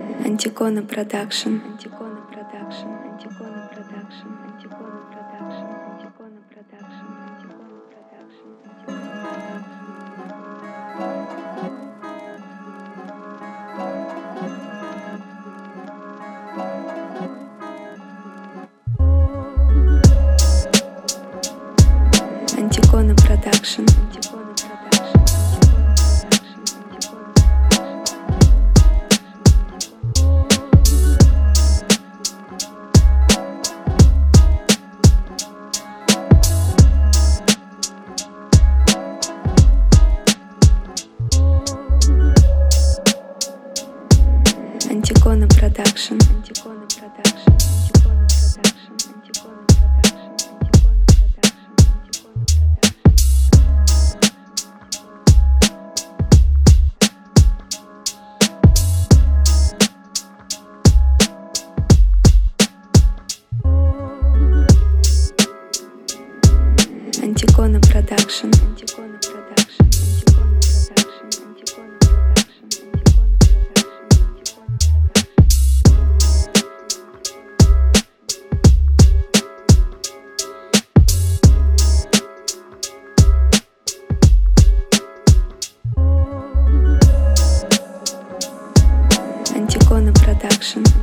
Антикона Продакшн. Антикона Продакшн. Антикона Продакшн. Антикона Продакшн. Антикона Продакшн. Антикона Продакшн. Антикона Продакшн. Антикона Продакшн. Антикона Продакшн. Антикона Продакшн. Антикона Продакшн. Антикона Продакшн. Антикона Продакшн. Антикона Продакшн.